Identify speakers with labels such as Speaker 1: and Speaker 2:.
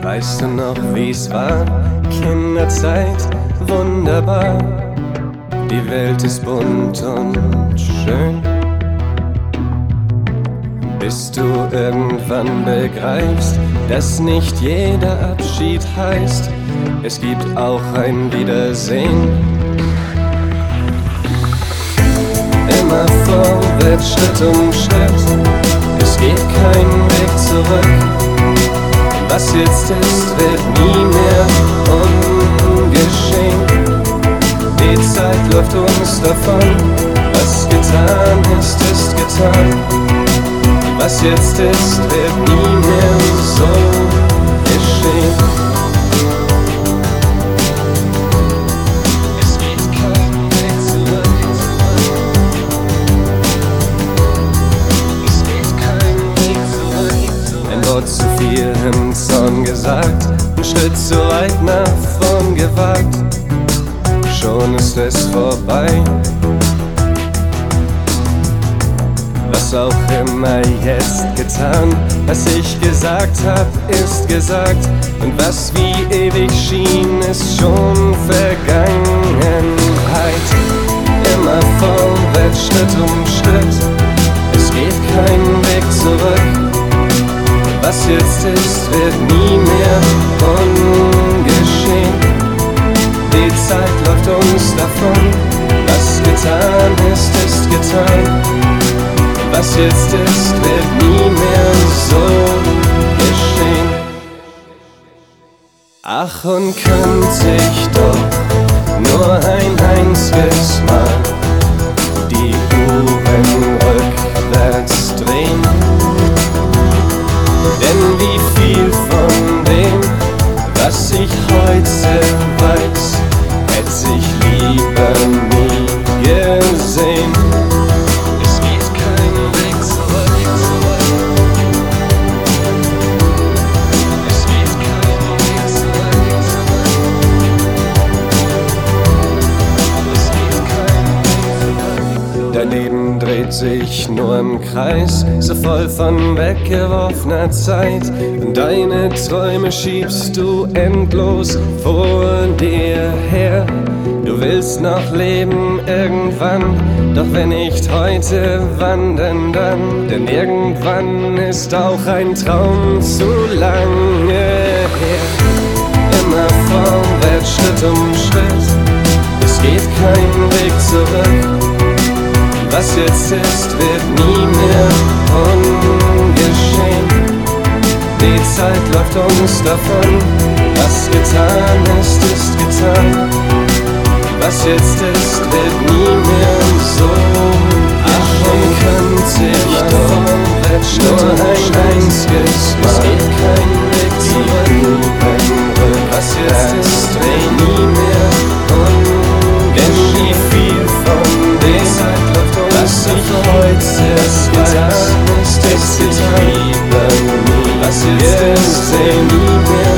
Speaker 1: Weißt du noch, wie's war? Kinderzeit, wunderbar. Die Welt ist bunt und schön. Bis du irgendwann begreifst, dass nicht jeder Abschied heißt, es gibt auch ein Wiedersehen. Immer vorwärts, Schritt um Schritt, es geht kein Weg zurück. Was jetzt ist, wird nie mehr ungeschehen. Die Zeit läuft uns davon, was getan ist, ist getan. Was jetzt ist, wird nie mehr so geschehen. Es geht kein Weg zurück. Es geht kein Weg zurück. Ein Wort zu viel im Zorn gesagt, ein Schritt zu weit nach vorn gewagt. Schon ist es vorbei. Was auch immer jetzt getan, was ich gesagt hab, ist gesagt. Und was wie ewig schien, ist schon Vergangenheit. Immer vorwärts, Schritt um Schritt, es geht kein Weg zurück. Was jetzt ist, wird nie mehr ungeschehen. Die Zeit läuft uns davon, was getan ist, ist getan. Was jetzt ist, wird nie mehr so geschehen. Ach, und könnte ich doch nur ein einziges Mal die Uhren rückwärts drehen. Denn wie viel von dem, was ich heute weiß, hätte ich lieber nie gesehen. Dein Leben dreht sich nur im Kreis, so voll von weggeworfener Zeit. Und deine Träume schiebst du endlos vor dir her. Du willst noch leben irgendwann, doch wenn nicht heute, wann denn dann? Denn irgendwann ist auch ein Traum zu lange her. Immer vorwärts, Schritt um Schritt, es geht kein Weg zurück. Was jetzt ist, wird nie mehr ungeschehen. Die Zeit läuft uns davon, was getan ist, ist getan. Was jetzt ist, wird nie mehr so. Ach, und könnte ich doch nur ein einziges Mal, es geht kein Weg zurück. Was jetzt ist, wird nie mehr ungeschehen. Denn wie viel von dem, was ich heute getan ist, ist getan. Was jetzt ist, nie mehr